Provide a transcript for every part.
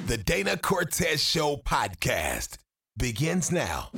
The Dana Cortez Show podcast begins now.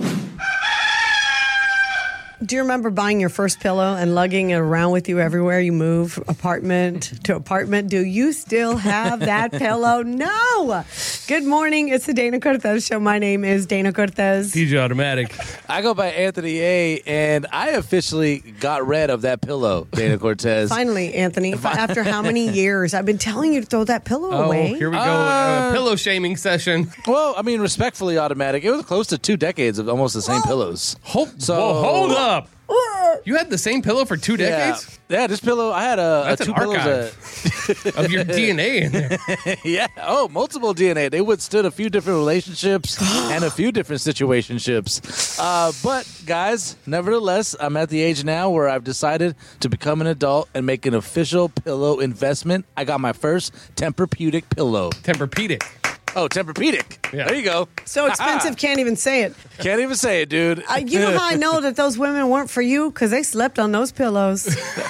Do you remember buying your first pillow and lugging it around with you everywhere you move, apartment to apartment? Do you still have that pillow? No! Good morning. It's the Dana Cortez Show. My name is Dana Cortez. DJ Automatic. I go by Anthony A, and I officially got rid of that pillow, Dana Cortez. Finally, Anthony, after how many years? I've been telling you to throw that pillow away. Here we go. Pillow shaming session. Well, I mean, respectfully, Automatic, it was close to 2 decades of almost the same pillows. Hold up. You had the same pillow for 2 decades? Yeah, this pillow, I had That's two an archive of your DNA in there. Yeah. Oh, multiple DNA. They withstood a few different relationships and a few different situationships. But, guys, nevertheless, I'm at the age now where I've decided to become an adult and make an official pillow investment. I got my first Tempur-Pedic pillow. Tempur-Pedic. Oh, Tempur-Pedic. Yeah. There you go. So expensive, can't even say it. Can't even say it, dude. You know how I know that those women weren't for you? Because they slept on those pillows.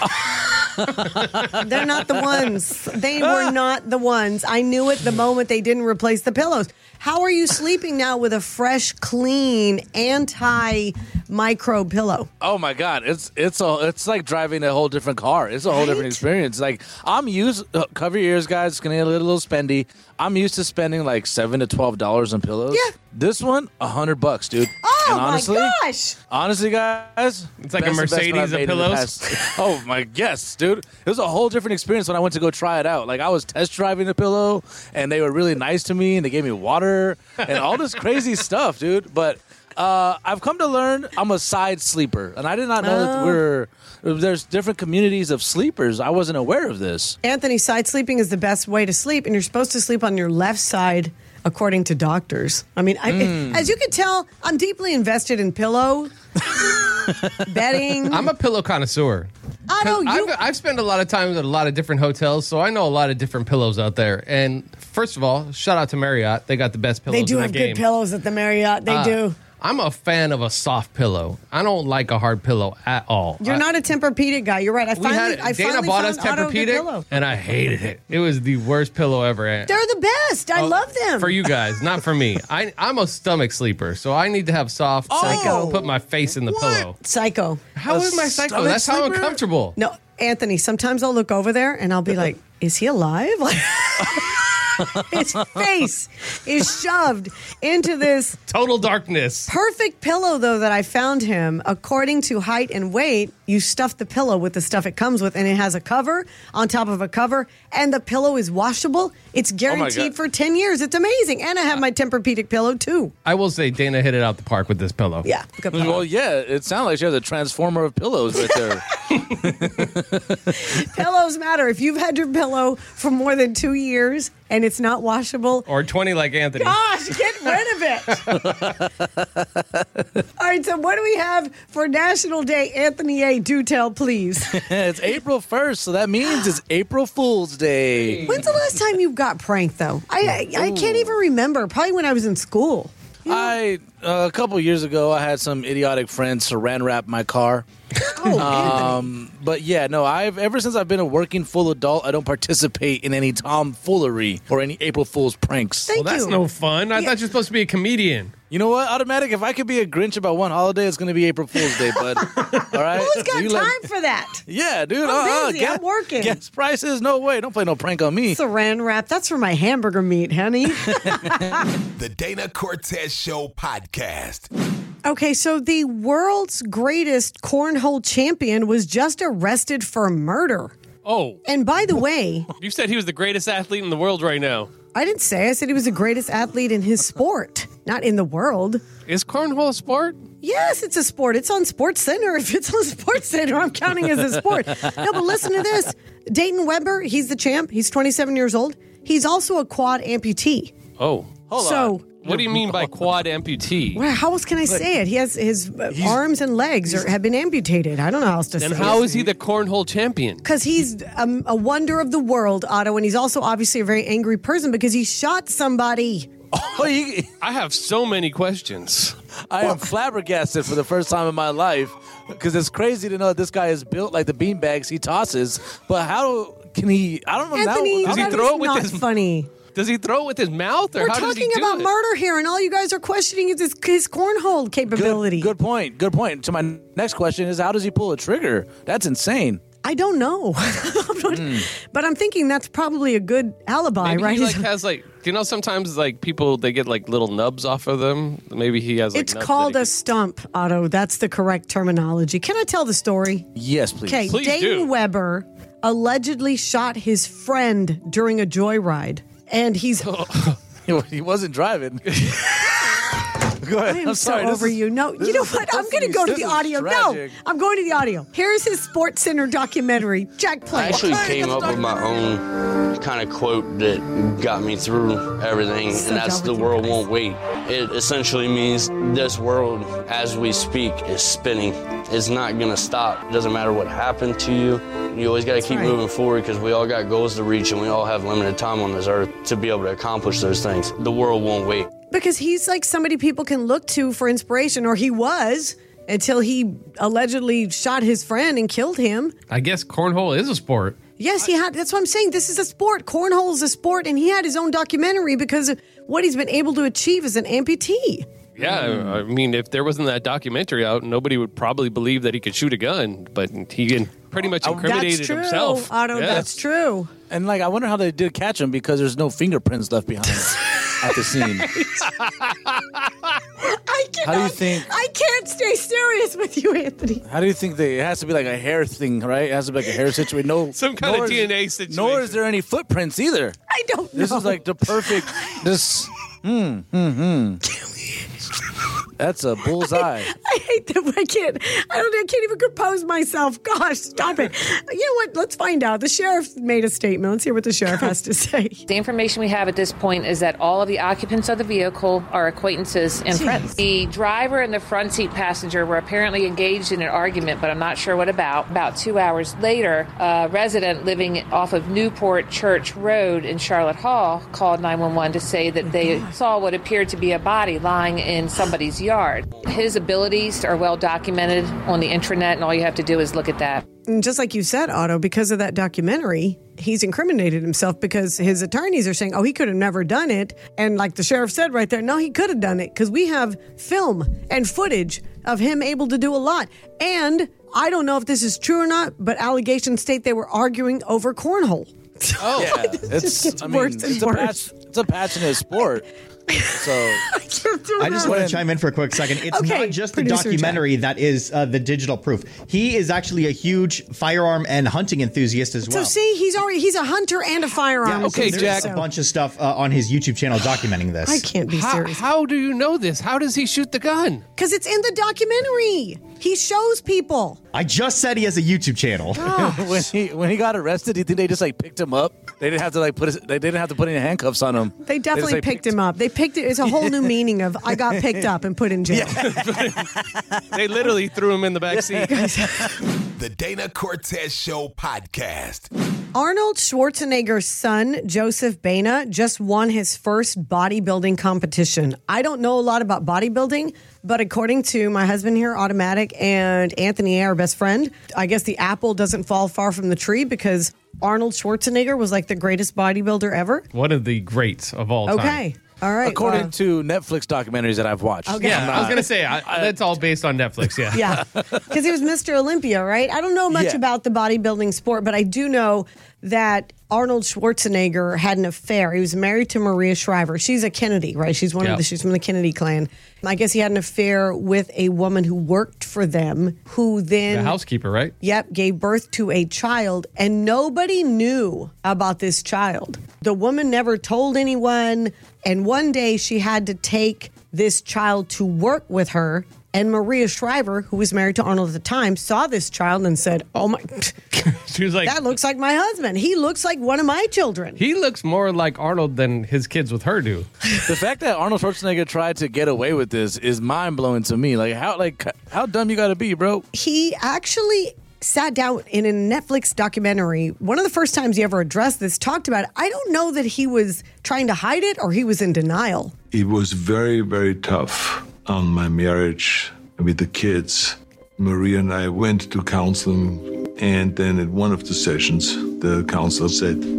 They're not the ones. They were not the ones. I knew it the moment they didn't replace the pillows. How are you sleeping now with a fresh, clean, anti-microbe pillow? Oh my God, it's like driving a whole different car. It's a whole different experience. Like I'm used. Cover your ears, guys. It's gonna get a little spendy. I'm used to spending like $7 to $12 on pillows. Yeah. This one, $100, dude. Oh and honestly, my gosh! Honestly, guys, It's like a best investment Mercedes I've of made in the pillows. past- Oh my, yes, dude. It was a whole different experience when I went to go try it out. Like I was test driving the pillow, and they were really nice to me, and they gave me water and all this crazy stuff, dude. But I've come to learn I'm a side sleeper, and I did not know that there's different communities of sleepers. I wasn't aware of this. Anthony, side sleeping is the best way to sleep, and you're supposed to sleep on your left side, according to doctors. I mean, as you can tell, I'm deeply invested in pillow bedding. I'm a pillow connoisseur. I know you. I've spent a lot of time at a lot of different hotels, so I know a lot of different pillows out there. And first of all, shout out to Marriott. They got the best pillows They do in the have game. good pillows at the Marriott. They do. I'm a fan of a soft pillow. I don't like a hard pillow at all. You're not a Tempur-Pedic guy. You're right. I finally Dana bought us found Otto a good pillow. Tempur-Pedic, and I hated it. It was the worst pillow ever. They're the best. I love them. For you guys, not for me. I'm a stomach sleeper, so I need to have soft. Psycho. Put my face in the pillow. Psycho. How is my psycho? stomach That's how I'm sleeper? comfortable. No, Anthony, sometimes I'll look over there and I'll be like, is he alive? Like, his face is shoved into this Total darkness. perfect pillow, though, that I found him. According to height and weight, you stuff the pillow with the stuff it comes with, and it has a cover on top of a cover, and the pillow is washable. It's guaranteed God. for 10 years. It's amazing. And I have my Tempur-Pedic pillow, too. I will say Dana hit it out the park with this pillow. Yeah, good pillow. Well, yeah, it sounded like she has a transformer of pillows right there. Pillows matter. If you've had your pillow for more than 2 years and it's not washable, Or 20 like Anthony. gosh, get rid of it. All right, so what do we have for National Day? Anthony A., do tell, please. It's April 1st, so that means it's April Fool's Day. When's the last time you got pranked, though? I can't even remember. Probably when I was in school. A couple years ago, I had some idiotic friends saran wrap my car. Oh, Anthony. But yeah, no, ever since I've been a working full adult, I don't participate in any tomfoolery or any April Fool's pranks. Thank Well, that's you. no fun. I thought you were supposed to be a comedian. You know what, Automatic? If I could be a Grinch about one holiday, it's going to be April Fool's Day, bud. All right? Who's got time for that? Yeah, dude. I'm busy. I'm working. Gas prices? No way. Don't play no prank on me. Saran wrap. That's for my hamburger meat, honey. The Dana Cortez Show podcast. Okay, so the world's greatest cornhole champion was just arrested for murder. Oh, And by the way, you said he was the greatest athlete in the world right now. I didn't say. I said he was the greatest athlete in his sport, not in the world. Is cornhole a sport? Yes, it's a sport. It's on Sports Center. If it's on Sports Center, I'm counting as a sport. No, but listen to this. Dayton Weber, he's the champ. He's 27 years old. He's also a quad amputee. Oh. Hold on. What do you mean by quad amputee? Well, how else can I say it? He has his arms and legs have been amputated. I don't know how else to say Then it. how is he the cornhole champion? Because he's a wonder of the world, Otto, and he's also obviously a very angry person because he shot somebody. Oh, I have so many questions. I am flabbergasted for the first time in my life because it's crazy to know that this guy is built like the beanbags he tosses. But how can he? I don't know. Anthony, Does he that throw is it with not his? funny. Does he throw it with his mouth, or We're how does he talking do about it? murder here, and all you guys are questioning is his cornhole capability. Good point. Good point. To my next question is, how does he pull a trigger? That's insane. I don't know. But I'm thinking that's probably a good alibi, Maybe right? he has do you know sometimes people they get little nubs off of them? Maybe he has It's nubs called that a he stump, Otto. That's the correct terminology. Can I tell the story? Yes, please. Okay, Please Dayton do. Weber allegedly shot his friend during a joyride. And he's... He wasn't driving. Go ahead. I am I'm sorry. so over you. No, you know what? I'm going to go to the audio. No, I'm going to the audio. Here's his Sports Center documentary. Jack, play. I actually came up with my own kind of quote that got me through everything, So and that's done the with you world guys. won't wait. It essentially means this world, as we speak, is spinning. It's not going to stop. It doesn't matter what happened to you. You always got to keep right. moving forward because we all got goals to reach and we all have limited time on this earth to be able to accomplish those things. The world won't wait. Because he's like somebody people can look to for inspiration, or he was until he allegedly shot his friend and killed him. I guess cornhole is a sport. Yes, he had. That's what I'm saying. This is a sport. Cornhole is a sport, and he had his own documentary because of what he's been able to achieve as an amputee. Yeah, I mean, if there wasn't that documentary out, nobody would probably believe that he could shoot a gun. But he pretty much incriminated That's true, himself. Otto. Yeah. That's true. And I wonder how they did catch him because there's no fingerprints left behind at the scene. How do you think? I can't stay serious with you, Anthony. How do you think it has to be like a hair thing, right? It has to be like a hair situation. No, Some kind of nor is- DNA situation. Nor is there any footprints either. I don't know. This is like the perfect. That's a bullseye. I hate them. I can't even compose myself. Gosh, stop it. You know what? Let's find out. The sheriff made a statement. Let's hear what the sheriff has to say. The information we have at this point is that all of the occupants of the vehicle are acquaintances and friends. The driver and the front seat passenger were apparently engaged in an argument, but I'm not sure what about. About 2 hours later, a resident living off of Newport Church Road in Charlotte Hall called 911 to say that they saw what appeared to be a body lying in somebody's yard. His abilities are well documented on the intranet, and all you have to do is look at that. And just like you said, Otto, because of that documentary, he's incriminated himself because his attorneys are saying, oh, he could have never done it. And like the sheriff said right there, no, he could have done it because we have film and footage of him able to do a lot. And I don't know if this is true or not, but allegations state they were arguing over cornhole. Oh, yeah. just gets worse and worse. It's a passionate sport. So I just want to chime in for a quick second. It's Okay, not just the producer documentary that is the digital proof. He is actually a huge firearm and hunting enthusiast as well. So see, he's a hunter and a firearm. okay, there's Jack. a bunch of stuff on his YouTube channel documenting this. I can't be serious. How do you know this? How does he shoot the gun? Because it's in the documentary. He shows people. I just said he has a YouTube channel. when he got arrested, do you think they just picked him up? They didn't have to they didn't have to put any handcuffs on him. They definitely picked him up. They picked it. It's a whole new meaning of I got picked up and put in jail. They literally threw him in the back seat. The Dana Cortez Show podcast. Arnold Schwarzenegger's son, Joseph Baena, just won his first bodybuilding competition. I don't know a lot about bodybuilding, but according to my husband here, Automatic, and Anthony, our best friend, I guess the apple doesn't fall far from the tree because Arnold Schwarzenegger was like the greatest bodybuilder ever. One of the greats of all time. Okay. All right. According to Netflix documentaries that I've watched. Okay. Yeah, I was going to say, that's all based on Netflix, yeah. Yeah, because he was Mr. Olympia, right? I don't know much about the bodybuilding sport, but I do know that Arnold Schwarzenegger had an affair. He was married to Maria Shriver. She's a Kennedy, right? She's she's from the Kennedy clan. I guess he had an affair with a woman who worked for them, who then The housekeeper, right? Yep, gave birth to a child, and nobody knew about this child. The woman never told anyone, and one day she had to take this child to work with her, and Maria Shriver, who was married to Arnold at the time, saw this child and said, oh my, She was like, that looks like my husband. He looks like one of my children. he looks more like Arnold than his kids with her do. The fact that Arnold Schwarzenegger tried to get away with this is mind blowing to me. How dumb you got to be, bro? He actually sat down in a Netflix documentary. One of the first times he ever addressed this, talked about it. I don't know that he was trying to hide it or he was in denial. It was very, very tough on my marriage with the kids. Maria and I went to counseling, and then at one of the sessions, the counselor said,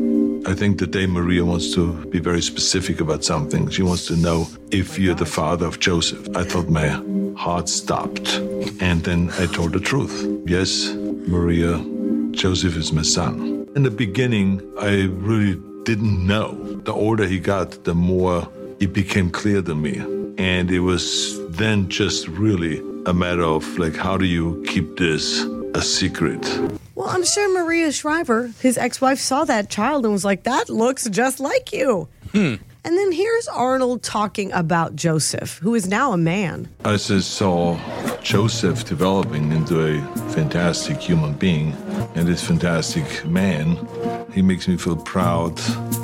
I think today Maria wants to be very specific about something. She wants to know if you're the father of Joseph. I thought my heart stopped. And then I told the truth. Yes, Maria, Joseph is my son. In the beginning, I really didn't know. The older he got, the more it became clear to me. And it was then just really a matter of like, how do you keep this a secret? Well, I'm sure Maria Shriver, his ex-wife, saw that child and was like, that looks just like you. And then here's Arnold talking about Joseph, who is now a man. I just saw Joseph developing into a fantastic human being, and this fantastic man, he makes me feel proud,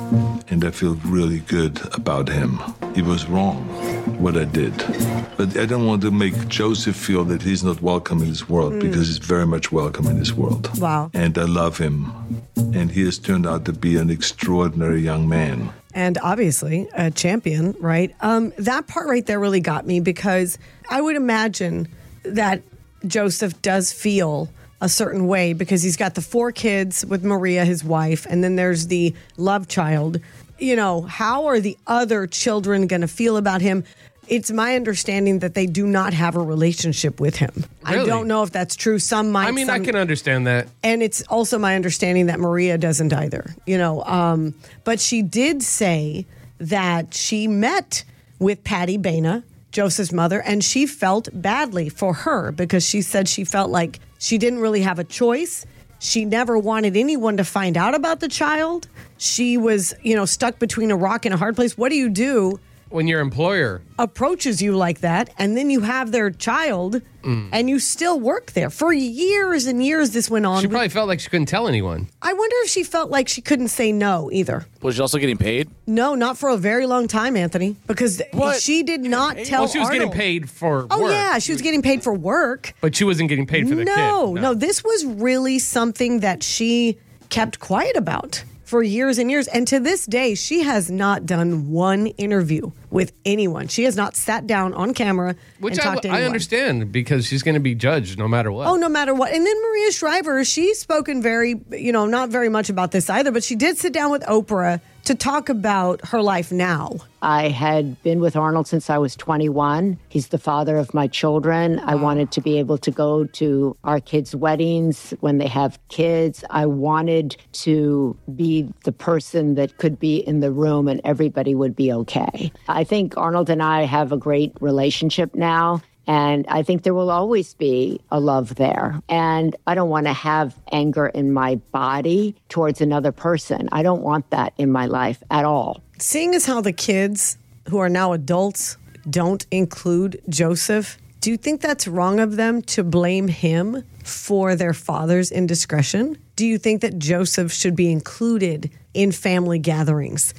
and I feel really good about him. He was wrong, what I did. But I don't want to make Joseph feel that he's not welcome in this world, because he's very much welcome in this world. Wow. And I love him, and he has turned out to be an extraordinary young man. And obviously a champion, right? That part right there really got me, because I would imagine that Joseph does feel a certain way because he's got the 4 kids with Maria, his wife, and then there's the love child. You know, how are the other children going to feel about him? It's my understanding that they do not have a relationship with him. Really? I don't know if that's true. Some might. I mean, I can understand that. And it's also my understanding that Maria doesn't either, you know. But she did say that she met with Patty Baina, Joseph's mother, and she felt badly for her because she said she felt like she didn't really have a choice. She never wanted anyone to find out about the child. She was, you know, stuck between a rock and a hard place. What do you do when your employer approaches you like that, and then you have their child, and you still work there? For years and years this went on. She probably felt like she couldn't tell anyone. I wonder if she felt like she couldn't say no either. Was she also getting paid? No, not for a very long time, Anthony, because she did not tell Well, she was Arnold. getting paid for Oh, work. yeah, she was getting paid for work. But she wasn't getting paid for the kid. No, this was really something that she kept quiet about for years and years. And to this day, she has not done one interview with anyone. She has not sat down on camera Which and talked to anyone. I understand, because she's going to be judged no matter what. Oh, no matter what. And then Maria Shriver, she's spoken very, you know, not very much about this either, but she did sit down with Oprah to talk about her life now. I had been with Arnold since I was 21. He's the father of my children. I wanted to be able to go to our kids' weddings when they have kids. I wanted to be the person that could be in the room and everybody would be okay. I think Arnold and I have a great relationship now. And I think there will always be a love there. And I don't want to have anger in my body towards another person. I don't want that in my life at all. Seeing as how the kids who are now adults don't include Joseph, do you think that's wrong of them to blame him for their father's indiscretion? Do you think that Joseph should be included in family gatherings?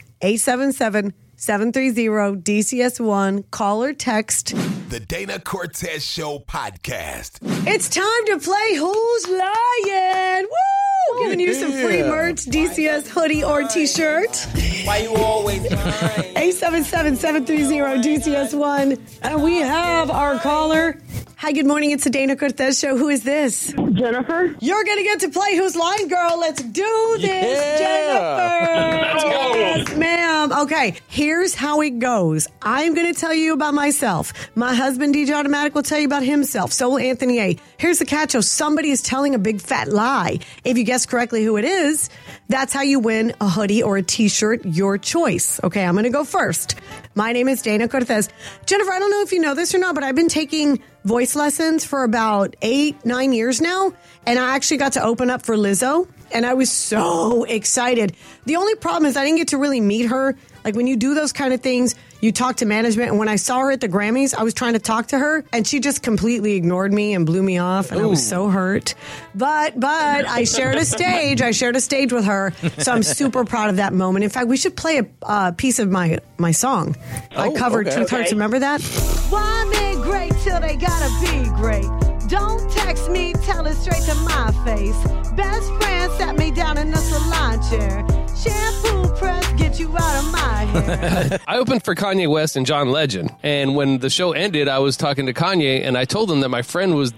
877-730-DCS1. Call or text. The Dana Cortez Show podcast. It's time to play Who's Lying? Woo! Giving you some free merch, DCS hoodie or t-shirt. Why you always lying? 877-730-DCS1. And we have our caller. Hi, good morning. It's the Dana Cortez Show. Who is this? Jennifer. You're going to get to play Who's Lying, girl. Let's do this, Jennifer. Let's go. Yes, ma'am. Okay, here's how it goes. I'm going to tell you about myself. My husband, DJ Automatic, will tell you about himself. So will Anthony A. Here's the catch. So somebody is telling a big fat lie. If you guess correctly who it is, that's how you win a hoodie or a t-shirt, your choice. Okay, I'm going to go first. My name is Dana Cortez. Jennifer, I don't know if you know this or not, but I've been taking voice lessons for about 8-9 years now. And I actually got to open up for Lizzo. And I was so excited. The only problem is I didn't get to really meet her. Like when you do those kind of things, you talk to management. And when I saw her at the Grammys, I was trying to talk to her and she just completely ignored me and blew me off. And I was so hurt. But I shared a stage. I shared a stage with her. So I'm super proud of that moment. In fact, we should play a piece of my song. I covered Truth Hurts. Remember that? Why men great till they gotta be great? Don't text me, tell it straight to my face. Best friend sat me down in the salon chair. Shampoo press, get you out of my hair. I opened for Kanye West and John Legend. And when the show ended, I was talking to Kanye, and I told him that my friend was the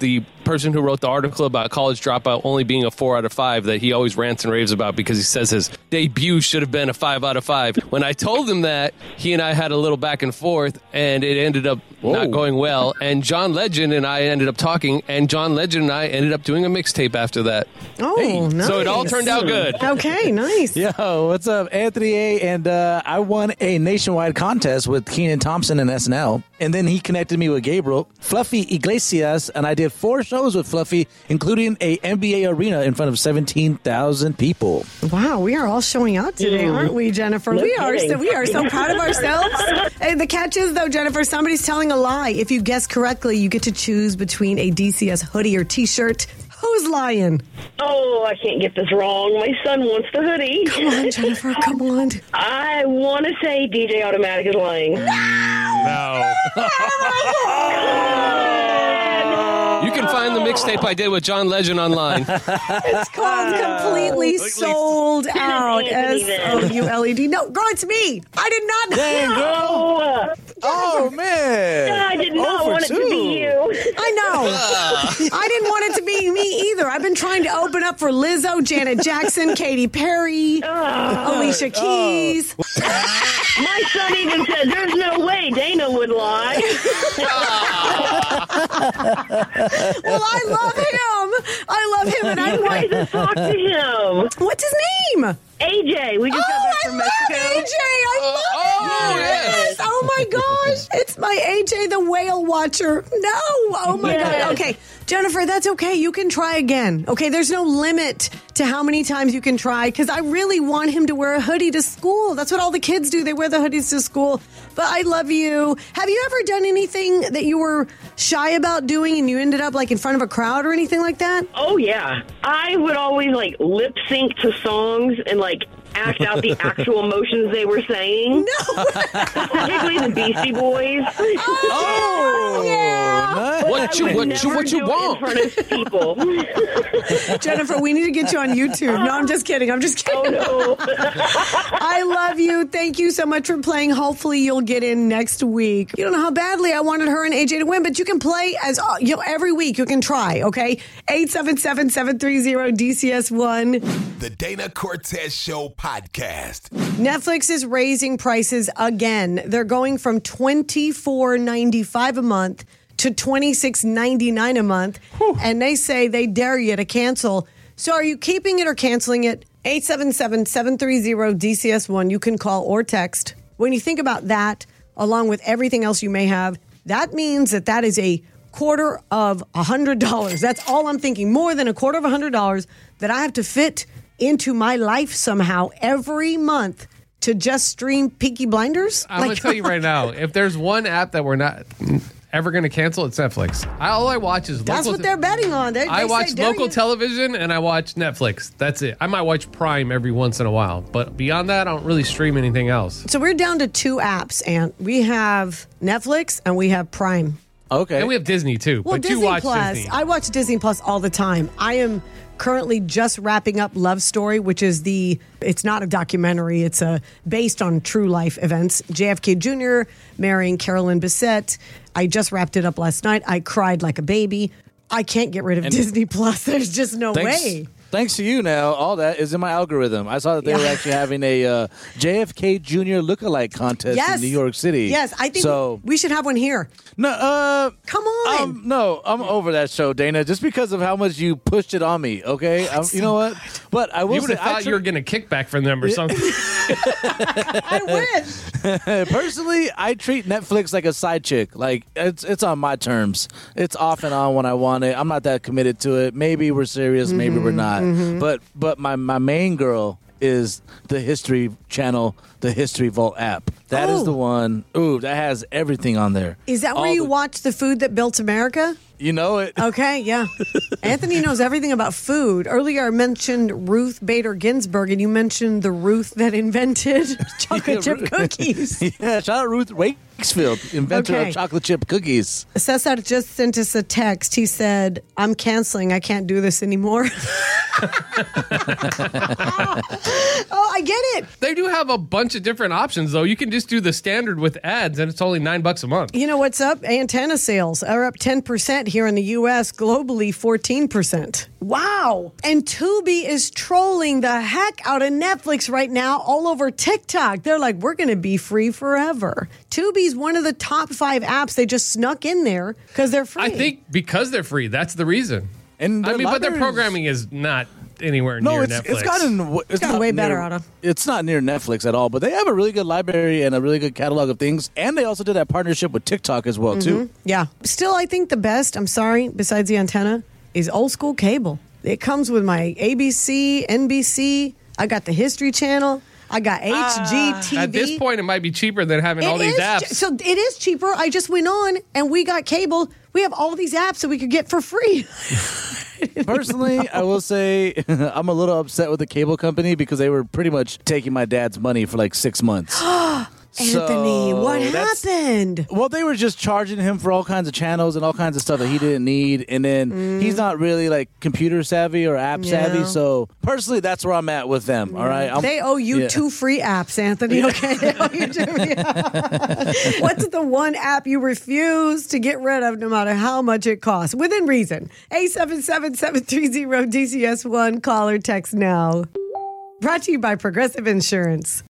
person who wrote the article about College Dropout only being a 4 out of 5 that he always rants and raves about because he says his debut should have been a 5 out of 5. When I told him that, he and I had a little back and forth, and it ended up not going well. And John Legend and I ended up talking, and John Legend and I ended up doing a mixtape after that. Oh, nice. So it all turned out good. Okay, nice. Yo, what's up? Anthony A. And I won a nationwide contest with Kenan Thompson and SNL. And then he connected me with Gabriel, Fluffy Iglesias, and I did 4 shows with Fluffy, including a NBA arena in front of 17,000 people. Wow, we are all showing out today, aren't we, Jennifer? We are so proud of ourselves. Hey, the catch is, though, Jennifer, somebody's telling a lie. If you guess correctly, you get to choose between a DCS hoodie or T-shirt. Who's lying? Oh, I can't get this wrong. My son wants the hoodie. Come on, Jennifer, come on. I want to say DJ Automatic is lying. No. You can find the mixtape I did with John Legend online. It's called Completely Sold Out. SOULED. No, girl, it's me. I did not know. Dang, girl. Oh, man. I did not want it to be you. I know. I didn't want it to be me either. I've been trying to open up for Lizzo, Janet Jackson, Katy Perry, Alicia Keys. My son even said, there's no way Dana would lie. Well, I love him, and I want to talk to him. What's his name? AJ. We just got back from Mexico. AJ. I love him. Yes. Oh my gosh. It's my AJ the whale watcher. No. Oh my God. Okay. Jennifer, that's okay. You can try again. Okay. There's no limit to how many times you can try because I really want him to wear a hoodie to school. That's what all the kids do. They wear the hoodies to school. But I love you. Have you ever done anything that you were shy about doing and you ended up like in front of a crowd or anything like that? Oh, yeah. I would always like lip sync to songs and like act out the actual emotions they were saying. No. Specifically the Beastie Boys. Oh, yeah. What you want? In front of people. Jennifer, we need to get you on YouTube. No, I'm just kidding. Oh, no. I love you. Thank you so much for playing. Hopefully you'll get in next week. You don't know how badly I wanted her and AJ to win, but you can play as every week. You can try, okay? 877-730-DCS1. The Dana Cortez Show podcast. Netflix is raising prices again. They're going from $24.95 a month to $26.99 a month. Whew. And they say they dare you to cancel. So are you keeping it or canceling it? 877-730-DCS1. You can call or text. When you think about that, along with everything else you may have, that means that is a $250. That's all I'm thinking. More than $250 that I have to fit into my life somehow every month to just stream Peaky Blinders. I'm going to tell you right now, if there's one app that we're not ever going to cancel, it's Netflix. All I watch is That's what they're betting on. I watch local television and I watch Netflix. That's it. I might watch Prime every once in a while, but beyond that, I don't really stream anything else. So we're down to 2 apps, and we have Netflix and we have Prime. Okay. And we have Disney too. Well, but Disney you watch Plus. Disney. I watch Disney Plus all the time. I am currently just wrapping up Love Story, which is it's not a documentary. It's based on true life events. JFK Jr. marrying Carolyn Bessette. I just wrapped it up last night. I cried like a baby. I can't get rid of Disney Plus. There's just no way. Thanks to you now, all that is in my algorithm. I saw that they were actually having a JFK Jr. lookalike contest in New York City. Yes, I think we should have one here. No, come on. No, I'm over that show, Dana, just because of how much you pushed it on me, okay? You know what? But I will You would have thought you were getting a kickback from them or something. I wish. Personally, I treat Netflix like a side chick. Like, it's on my terms. It's off and on when I want it. I'm not that committed to it. Maybe we're serious, maybe we're not. But my main girl is the History Channel, the History Vault app. That is the one. Ooh, that has everything on there. Is that where you watch the food that built America? You know it. Okay, yeah. Anthony knows everything about food. Earlier I mentioned Ruth Bader Ginsburg, and you mentioned the Ruth that invented chocolate chip cookies. Yeah, shout out Ruth Wakefield, inventor of chocolate chip cookies. Cesar just sent us a text. He said, I'm canceling. I can't do this anymore. Oh, I get it. They do have a bunch of different options, though. You can just do the standard with ads, and it's only $9 a month. You know what's up? Antenna sales are up 10% here in the U.S., globally 14%. Wow. And Tubi is trolling the heck out of Netflix right now all over TikTok. They're like, we're going to be free forever. Tubi's one of the top 5 apps they just snuck in there because they're free. I think because they're free, that's the reason. And but their programming is not anywhere near Netflix. It's gotten way better, Otto. It's not near Netflix at all, but they have a really good library and a really good catalog of things. And they also did that partnership with TikTok as well, too. Yeah. Still, I think the best, I'm sorry, besides the antenna, is old school cable. It comes with my ABC, NBC. I got the History Channel. I got HGTV. At this point, it might be cheaper than having all these apps. So it is cheaper. I just went on and we got cable. We have all these apps that we could get for free. Personally, I will say I'm a little upset with the cable company because they were pretty much taking my dad's money for like 6 months. Anthony, what happened? Well, they were just charging him for all kinds of channels and all kinds of stuff that he didn't need. And then he's not really like computer savvy or app savvy. So personally, that's where I'm at with them. All right. They owe you 2 free apps, Anthony. Okay. They owe you 2 free apps. What's the one app you refuse to get rid of no matter how much it costs? Within reason. 877-730-DCS1. Call or text now. Brought to you by Progressive Insurance.